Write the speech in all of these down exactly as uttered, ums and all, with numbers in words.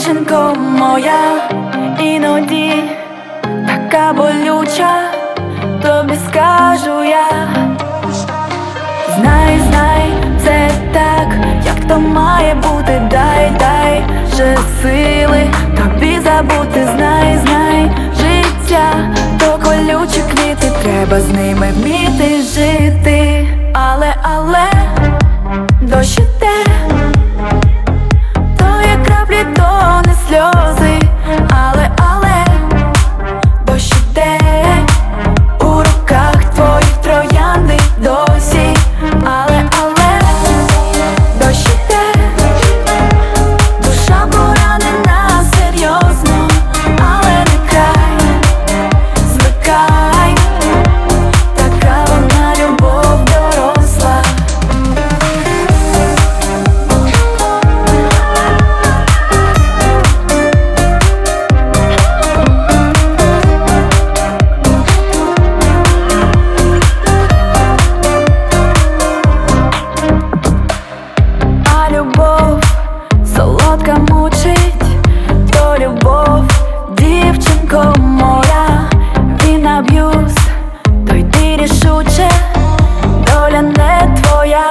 дівчинко моя, іноді така болюча, тобі скажу я. Знай, знай, це так, як то має бути. Дай, дай же сили тобі забути. Знай, знай, життя то колючі квіти, треба з ними вміти жити. Але, але дощ іде, то є краплі, то не сльози. Але, але дощ іде, у руках твоїх троянди досі. Але, але дощ іде, душа поранена серйозно. Але не край, звикай, така вона любов доросла. А любов солодка мучить, то любов, дівчинко моя. Він аб'юз, то йди рішуче, доля не твоя.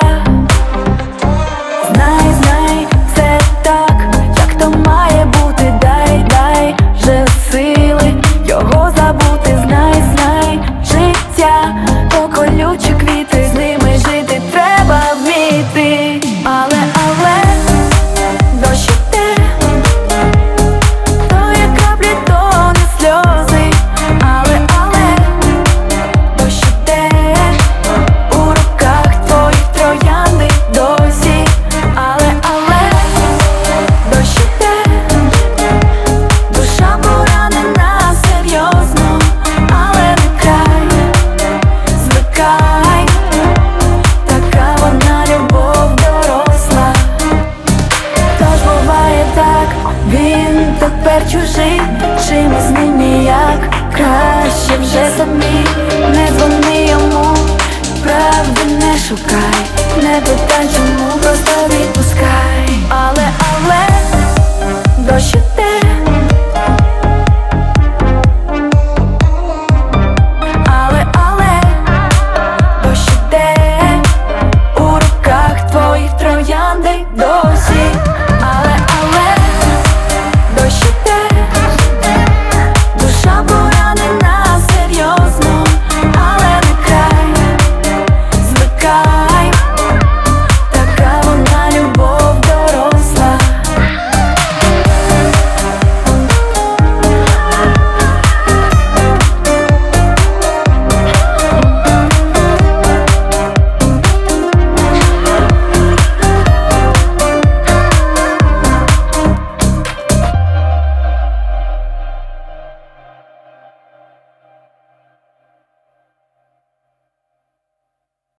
Знай, знай, це так, як то має бути. Дай, дай же сили його забути. Знай, знай, життя то колючі квіти, з ними жити треба вміти. Але, але дощ іде, то є краплі, то не сльози. Але, але дощ іде, у руках твоїх троянди досі. Але, але дощ іде, душа поранена серйозно. Але не край, звикай, така вона любов доросла. Тож буває так, він тепер чужий, чимось з ним ніяк. Краще вже самі не дзвони йому, правди не шукай, не питай чому, просто відпускай. Але, але